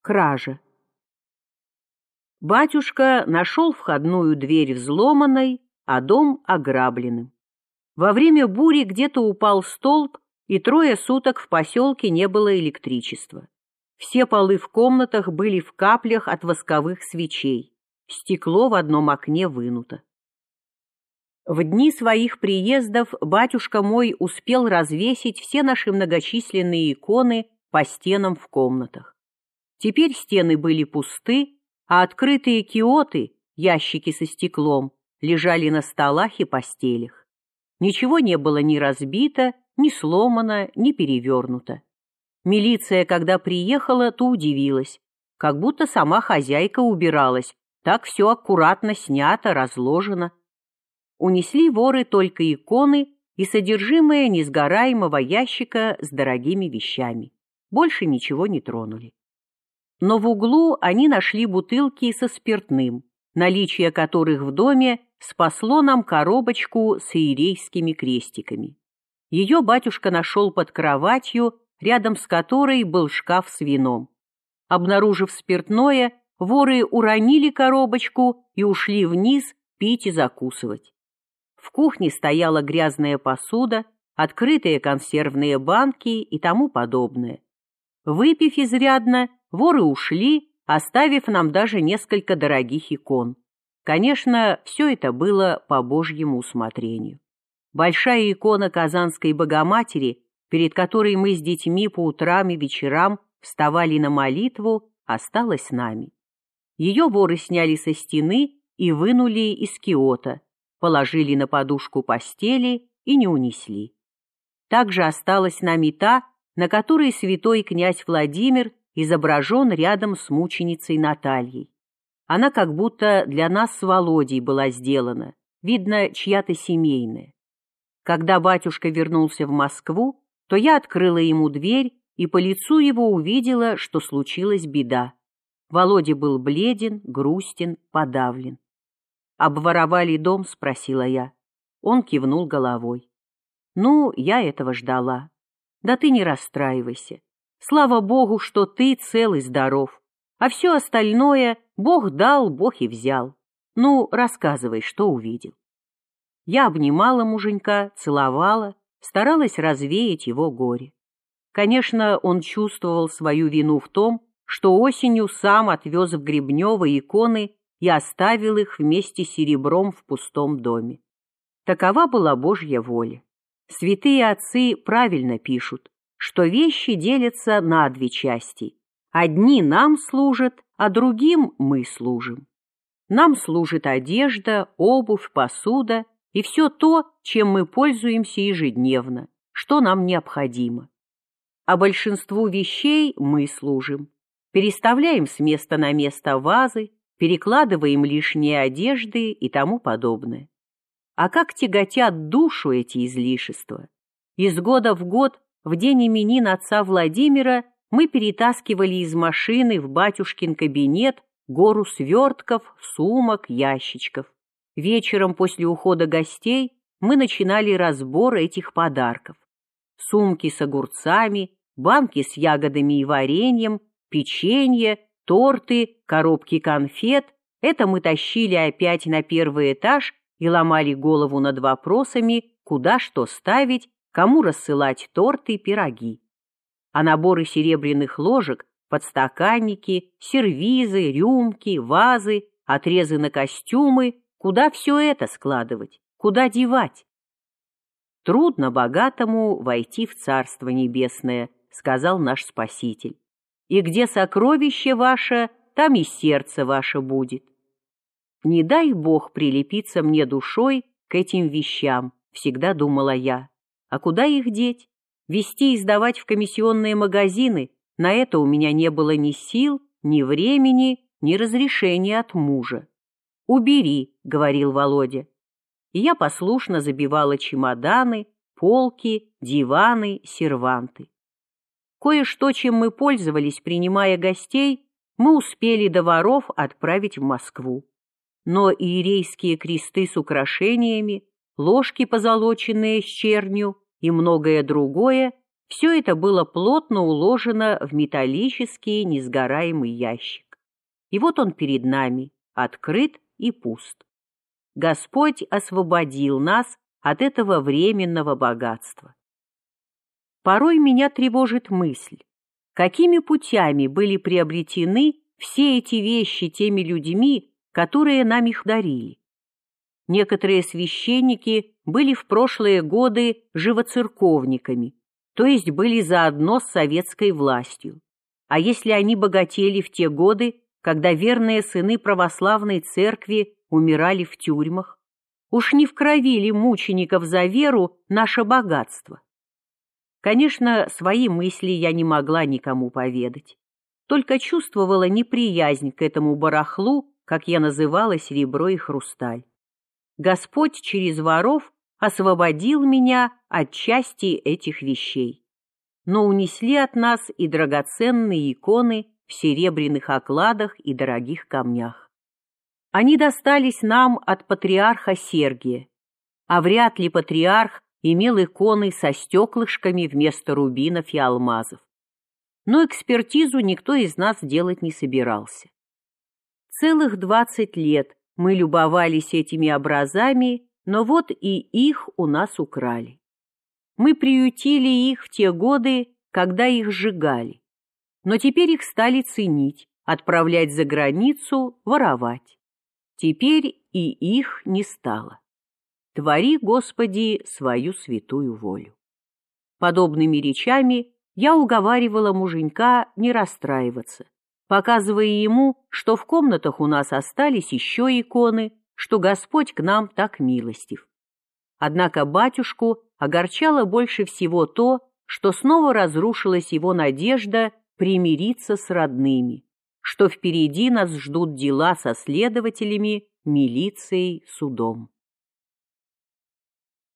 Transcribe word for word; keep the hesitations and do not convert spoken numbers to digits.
Кража. Батюшка нашел входную дверь взломанной, а дом ограбленным. Во время бури где-то упал столб, и трое суток в поселке не было электричества. Все полы в комнатах были в каплях от восковых свечей. Стекло в одном окне вынуто. В дни своих приездов батюшка мой успел развесить все наши многочисленные иконы по стенам в комнатах. Теперь стены были пусты, а открытые киоты, ящики со стеклом, лежали на столах и постелях. Ничего не было ни разбито, ни сломано, ни перевернуто. Милиция, когда приехала, то удивилась, как будто сама хозяйка убиралась, так все аккуратно снято, разложено. Унесли воры только иконы и содержимое несгораемого ящика с дорогими вещами. Больше ничего не тронули. Но в углу они нашли бутылки со спиртным, наличие которых в доме спасло нам коробочку с иерейскими крестиками. Ее батюшка нашел под кроватью, рядом с которой был шкаф с вином. Обнаружив спиртное, воры уронили коробочку и ушли вниз пить и закусывать. В кухне стояла грязная посуда, открытые консервные банки и тому подобное. Выпив изрядно, воры ушли, оставив нам даже несколько дорогих икон. Конечно, все это было по Божьему усмотрению. Большая икона Казанской Богоматери, перед которой мы с детьми по утрам и вечерам вставали на молитву, осталась с нами. Ее воры сняли со стены и вынули из киота, положили на подушку постели и не унесли. Также осталась нами та, на которой святой князь Владимир изображен рядом с мученицей Натальей. Она как будто для нас с Володей была сделана, видно, чья-то семейная. Когда батюшка вернулся в Москву, то я открыла ему дверь и по лицу его увидела, что случилась беда. Володя был бледен, грустен, подавлен. «Обворовали дом?» — спросила я. Он кивнул головой. «Ну, я этого ждала. Да ты не расстраивайся. Слава Богу, что ты цел и здоров. А все остальное Бог дал, Бог и взял. Ну, рассказывай, что увидел». Я обнимала муженька, целовала, старалась развеять его горе. Конечно, он чувствовал свою вину в том, что осенью сам отвез в Гребнево иконы и оставил их вместе с серебром в пустом доме. Такова была Божья воля. Святые отцы правильно пишут, что вещи делятся на две части. Одни нам служат, а другим мы служим. Нам служит одежда, обувь, посуда и все то, чем мы пользуемся ежедневно, что нам необходимо. А большинству вещей мы служим. Переставляем с места на место вазы, перекладываем лишние одежды и тому подобное. А как тяготят душу эти излишества! Из года в год, в день именин отца Владимира, мы перетаскивали из машины в батюшкин кабинет гору свертков, сумок, ящичков. Вечером после ухода гостей мы начинали разбор этих подарков. Сумки с огурцами, банки с ягодами и вареньем, печенье, торты, коробки конфет — это мы тащили опять на первый этаж и ломали голову над вопросами, куда что ставить, кому рассылать торты и пироги. А наборы серебряных ложек, подстаканники, сервизы, рюмки, вазы, отрезы на костюмы — куда все это складывать, куда девать? «Трудно богатому войти в Царство Небесное», — сказал наш Спаситель. «И где сокровище ваше, там и сердце ваше будет». Не дай Бог прилепиться мне душой к этим вещам, всегда думала я. А куда их деть? Везти и сдавать в комиссионные магазины, на это у меня не было ни сил, ни времени, ни разрешения от мужа. «Убери», — говорил Володя. И я послушно забивала чемоданы, полки, диваны, серванты. Кое-что, чем мы пользовались, принимая гостей, мы успели до воров отправить в Москву. Но иерейские кресты с украшениями, ложки позолоченные с чернью и многое другое, Все это было плотно уложено в металлический несгораемый ящик. И вот он перед нами, открыт и пуст. Господь освободил нас от этого временного богатства. Порой меня тревожит мысль, какими путями были приобретены все эти вещи теми людьми, которые нам их дарили. Некоторые священники были в прошлые годы живоцерковниками, то есть были заодно с советской властью. А если они богатели в те годы, когда верные сыны православной церкви умирали в тюрьмах, уж не в крови ли мучеников за веру наше богатство? Конечно, свои мысли я не могла никому поведать, только чувствовала неприязнь к этому барахлу, как я называла серебро и хрусталь. Господь через воров освободил меня от части этих вещей, но унесли от нас и драгоценные иконы в серебряных окладах и дорогих камнях. Они достались нам от патриарха Сергия, а вряд ли патриарх имел иконы со стеклышками вместо рубинов и алмазов. Но экспертизу никто из нас делать не собирался. Целых двадцать лет мы любовались этими образами, но вот и их у нас украли. Мы приютили их в те годы, когда их сжигали, но теперь их стали ценить, отправлять за границу, воровать. Теперь и их не стало. Твори, Господи, свою святую волю. Подобными речами я уговаривала муженька не расстраиваться, показывая ему, что в комнатах у нас остались еще иконы, что Господь к нам так милостив. Однако батюшку огорчало больше всего то, что снова разрушилась его надежда примириться с родными, что впереди нас ждут дела со следователями, милицией, судом.